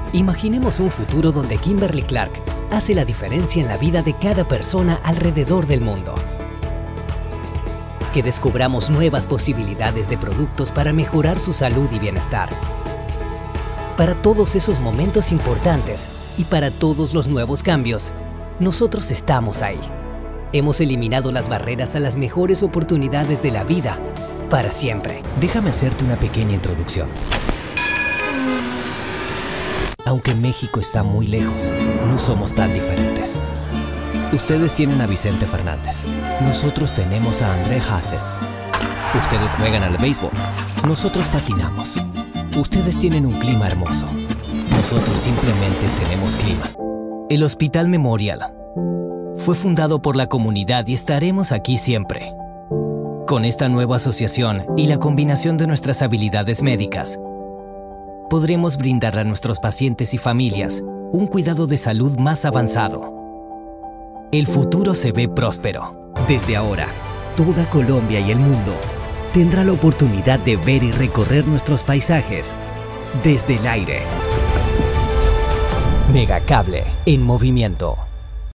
Imaginemos un futuro donde Kimberly-Clark hace la diferencia en la vida de cada persona alrededor del mundo. Que descubramos nuevas posibilidades de productos para mejorar su salud y bienestar. Para todos esos momentos importantes y para todos los nuevos cambios, nosotros estamos ahí. Hemos eliminado las barreras a las mejores oportunidades de la vida para siempre. Déjame hacerte una pequeña introducción. Aunque México está muy lejos, no somos tan diferentes. Ustedes tienen a Vicente Fernández. Nosotros tenemos a André Hases. Ustedes juegan al béisbol. Nosotros patinamos. Ustedes tienen un clima hermoso. Nosotros simplemente tenemos clima. El Hospital Memorial fue fundado por la comunidad y estaremos aquí siempre. Con esta nueva asociación y la combinación de nuestras habilidades médicas, podremos brindar a nuestros pacientes y familias un cuidado de salud más avanzado. El futuro se ve próspero. Desde ahora, toda Colombia y el mundo tendrá la oportunidad de ver y recorrer nuestros paisajes desde el aire. Megacable en movimiento.